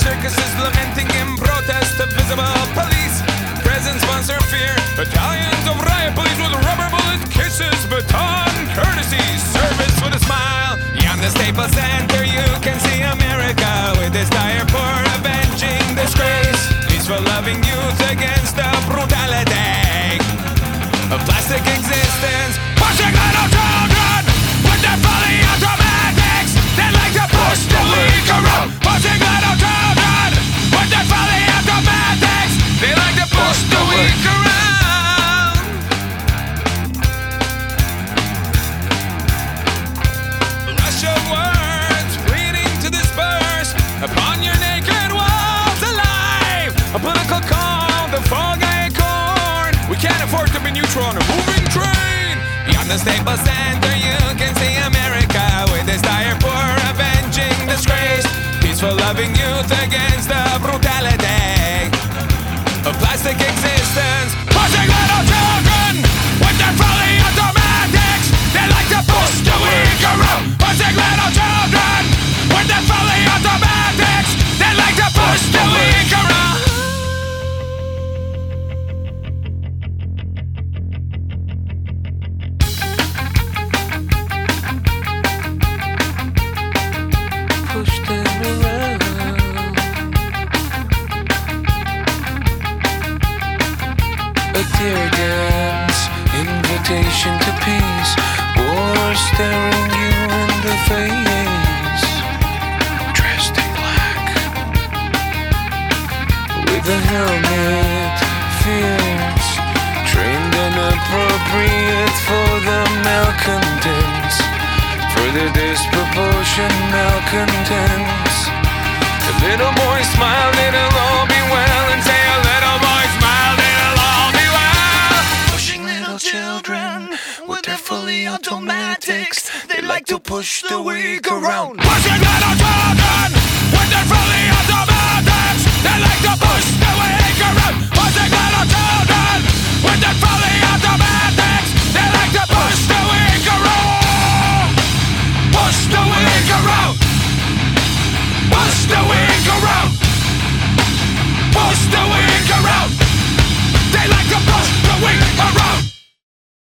circuses lamenting in protest of visible police. Presents sponsor fear. Battalions of riot police with rubber bullet kisses, baton courtesy, service with a smile. Beyond the Staples Center, you can see America with its dire for avenging disgrace. Peaceful loving youth against the brutality of plastic existence. Pushing little children with their fully automatics. They like to push the weak around. Pushing little children with their fully automatics. They like to push the weak around. Rush of words waiting to disperse upon your naked walls alive. A political call, the fog acorn. We can't afford to be neutral on a moving train. Beyond the Staples Center, you can see America with its dire for avenging disgrace. Peaceful loving youth against the brutality of plastic existence. Pushing little children with their fully automatics. They like to push the weak around. Pushing little children with their fully automatics. They like to push the weak around. Push them around. A tear gas, invitation to peace. War staring you in the face. Dressed in black, with a helmet, fierce. Trained and appropriate for the malcontents. For the disproportionate malcontents. The little boy smiled, it'll all be well. And say a little boy smiled, it'll all be well. Pushing little children with their fully automatics. They like to push the weak around. Pushing little children with their fully automatics. They like to push the weak around. Pushing little children with their fully automatics.